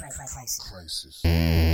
Crisis.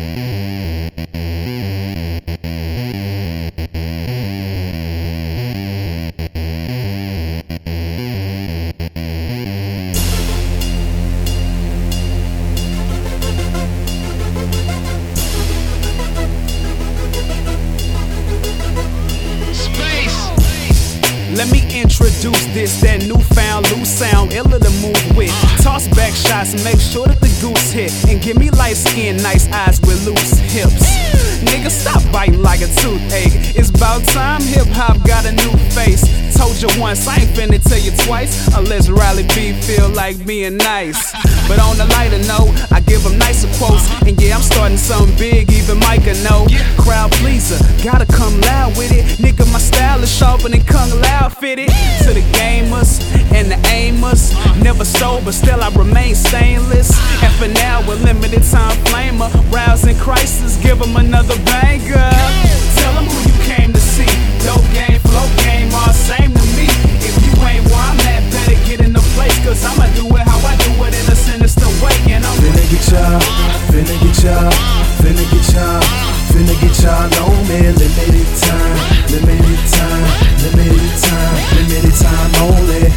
Let me introduce this, that newfound loose sound, iller to move with. Toss back shots and make sure that the goose hit. And give me light skin, nice eyes with loose hips. Nigga, stop biting like a toothache. It's about time hip-hop got a new face. Told you once, I ain't finna tell you twice. Unless Riley B feel like being nice. But on the lighter note, I give them nicer quotes. And yeah, I'm starting something big, even Micah know. Crowd pleaser, gotta come loud with it. Nigga, my style is sharper than Kung Lao fitted. To the gamers and the aimers, never sober, still I remain stainless. And for now, a limited time flamer, rousing crisis, give them another banger. Tell them who you came to see. Dope game, flow game, all same to me. If you ain't where I'm at, better get in the place, cause I'ma do it how I do it in a sinister way. And I'm finna get y'all, finna get y'all, finna get y'all, finna get y'all on me. Limited time, limited time, limited time, limited time only.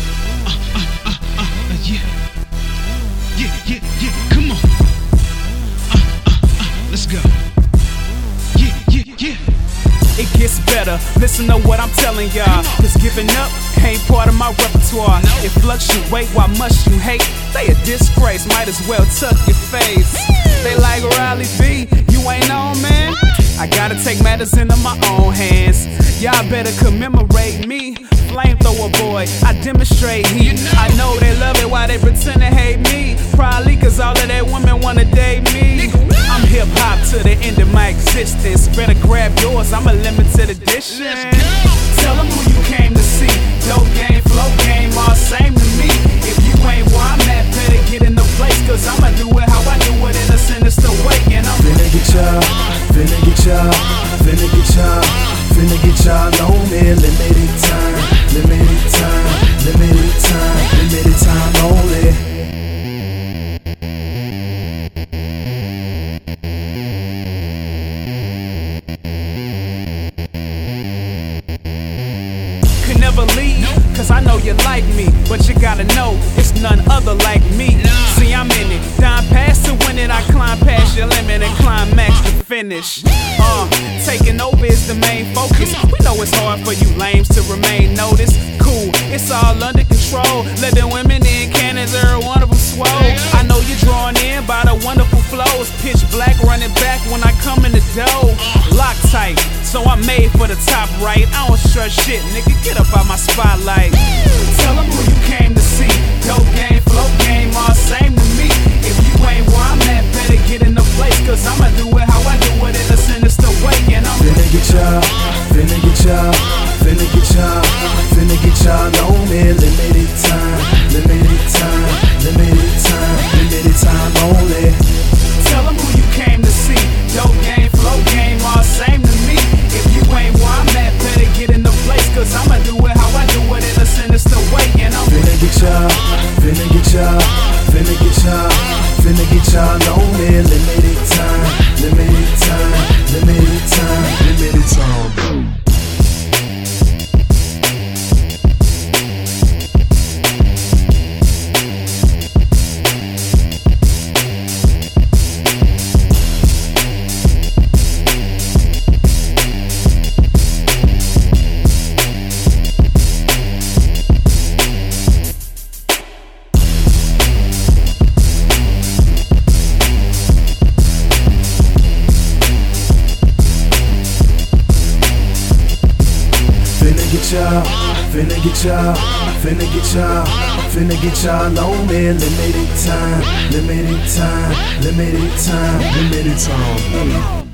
Yeah, come on. Let's go. Yeah. It gets better, listen to what I'm telling y'all. Cause giving up ain't part of my repertoire. It fluctuate, why must you hate? They a disgrace, might as well tuck your face. They like Riley B, you ain't on, man. I gotta take matters into my own hands. Y'all better commemorate me, flamethrower boy, I demonstrate heat. I know they love it, why they pretend to hate me. Probably cause all of that women wanna date me. I'm hip hop to the end of my existence. Better grab yours, I'm a limited edition. Tell them who you came to see. Dope game, flow game, all same to me. If you ain't where I'm at, better get in the place, cause I'ma do it how I do it in a sinister way. And I'm finna get y'all, finna get y'all, finna get y'all, finna get y'all on me. Limited time, limited time, limited time, limited time only. Could never leave, cause I know you like me, but you gotta know it's none other like me. See, I'm in it, down past to win it, I climb past your limit and climax to finish. Taking over is the main focus. We know it's hard for you lames to remain noticed. Cool, it's all under control. Let the women in, cannons, every one of them swole. I know you're drawn in by the wonderful flows. Pitch black running back when I come in the dough. Lock tight, so I'm made for the top right. I don't stress shit, nigga, get up out my spotlight. Tell them who you came to see. Dope game, flow game, all same to me. If you ain't where I'm at, better get in the place, cause I'ma do it how I do it in a sinister way. And I'm finna get y'all, finna get y'all, finna get y'all, finna get y'all on me. Limited time, limited time, limited time, limited time only. Tell them who you came to see. Dope game, flow game, all same to me. If you ain't where I'm at, better get in the place, cause I'ma do it how I do it in a sinister way. And I'm finna get y'all, finna get y'all, finna get y'all, finna get y'all on me. Limited time, limited time, limited time, limited time. Finna get y'all, finna get y'all, finna get y'all on me. Limited time, limited time, limited time, limited time.